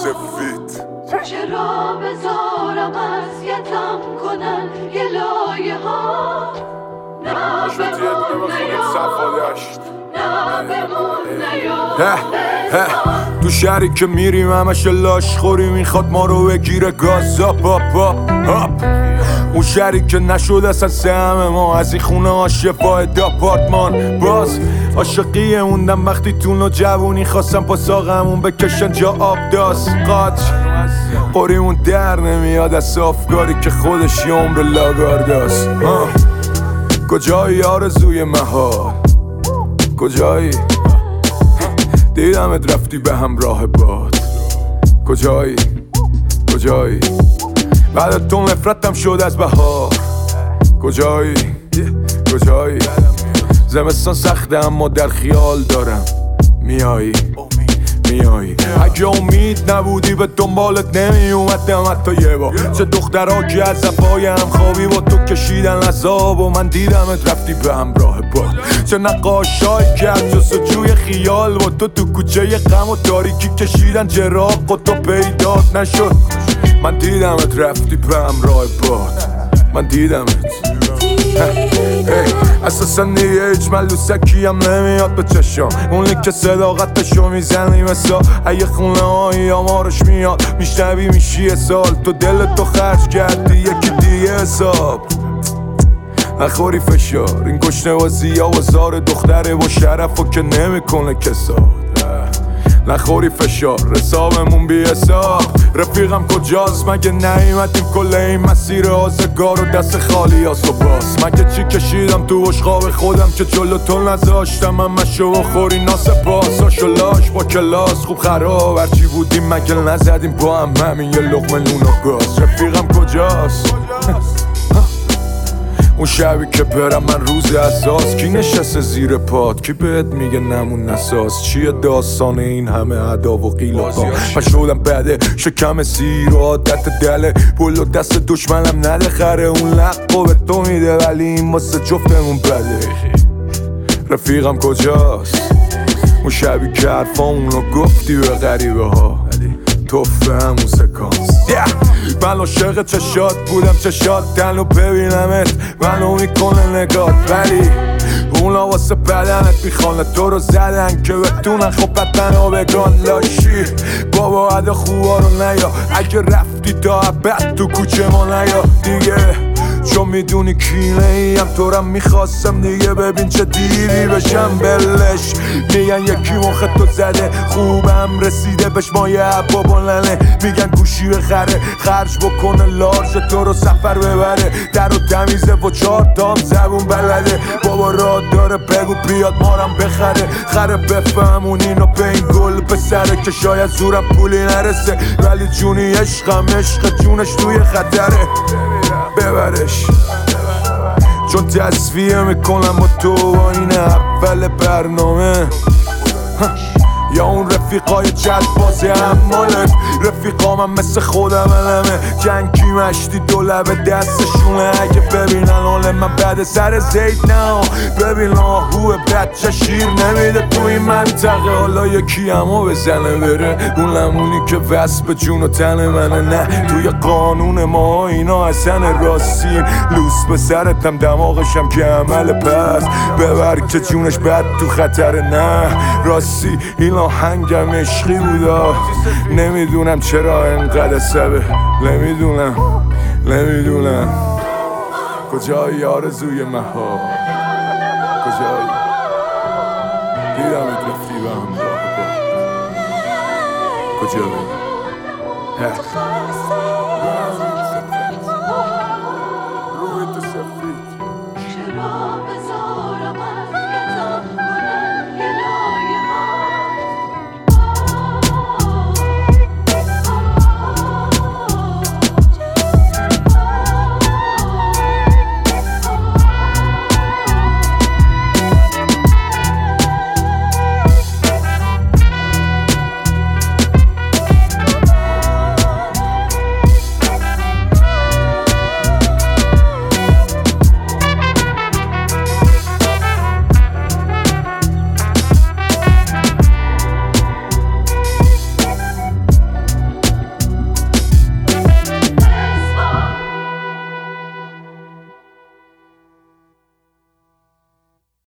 سفید. چرا بذارم اذیتم کنن یه لایه ها، نه بمون تو شهری که میریم همش لاش خوری میخواد ما رو بگیره گاز آپ آپ آپ. اون شهری که نشد اصلا سهم ما از این خونه ها شفاه داپارتمان. باز عاشقیه موندم وقتی تو جوونی خواستم پا ساقمون بکشن جا آب داست قاچ. قریمون در نمیاد از صافگاری که خودش یه عمر لاگارداست. کجایی آرزوی محال کجایی؟ دیدمت رفتی به همراه باد. کجایی؟ کجایی؟ بعد تو نفرتم شد از بهار. کجایی؟ کجایی؟ زمستان سخته اما در خیال دارم میایی میایی. اگه امید نبودی به دنبالت نمی اومدم حتی یه بار. چه دخترها که از زفای هم خوابی با تو کشیدن عذاب و من دیدمت رفتی به همراه باد. چه نقاشایی که از جستجوی خیال با تو کوچه غم و تاریکی کشیدن چراغ و تو پیدات نشد. من دیدمت رفتی به همراه باد. من دیدمت اساسا دیگه هیچ ملوسکی هم نمیاد به چشم. اونی که صداقتشو میزنی مثلا اگه خونه هایی آمارش میاد میشنوی میشی سال. تو دلتو خرج کردی یکی دیگه حساب. نخوری فشار این گشنه بازی ها و زار دختره و شرفو که نمیکنه کساد. نخوری فشار حسابمون بی حساب. رفیقم کجاست مگه نیومدیم کل این مسیر آزگار و دست خالی هاست و باز. مگه چی کشیدم تو اشقاب خودم که جلو تو نذاشتم همشو و خوری ناسپاس. آشولاش با کلاس خوب خراب هرچی بودیم مگه نزدیم با هم همین یه لقمه نون و گاز. رفیقم کجاست؟ اون شبی که برم من روز اساس کی نشسته زیر پاد کی بهت میگه نمون نساز. چیه داستان این همه ادا و قیل و قال؟ من شدم بده شکم سیر و عادت دله پل و دست دشمنم نده خره. اون لقو به تو میده ولی این واسه جفتمون بده. رفیقم کجاست؟ اون شبی که حرفامونو گفتی به غریبه ها توفه همون سکانس. من عاشق چشات بودم چشات تنو ببینمت منو میکنه نگات. ولی اونا واسه بدنت میخوانه تو رو زدن که بتونن خب بدنو بگان لاشی. بابا عدا خوبا رو نیا اگه رفتی تا ابد تو کوچه ما نیا دیگه. چون میدونی کینه ایم تو رم میخواستم دیگه. ببین چه دیری بشم بلش میگن یکی مخ تو زده خوبم رسیده بهش مایه عبا بلنه. میگن گوشی بخره خرج بکنه لارج تو رو سفر ببره. در و تمیزه و 4 تام زبون بلده. بابا راه داره بگو بیاد مارم بخره. خره بفهمون اینو به این گل پسره که شاید زورم پولی نرسه ولی جونی عشقم عشق جونش توی خطره. ببرش چون تصفیه میکنم با تو با این اول برنامه. یا اون رفیقای جد بازی همالت رفیقامم مثل خودم علمه. جنگی مشتی دو لبه دستشونه اگه ببینن حال من بعد سر زید نه. ببین آهوه بچه شیر نمیده تو این منطقه. حالا یکی همو بزنه بره اون لمونی که وصف به جون و تن منه. نه توی قانون ما اینا اصلا راستین لوس به سرتم دماغشم که عمل پس ببر که جونش بد تو خطره. نه راستی این آهنگم عشقی بودا نمیدونم چرا انقدر سبه. نمیدونم کجایی آرزوی مها کجایی؟ دیدمت رفتی به همراه با کجایی؟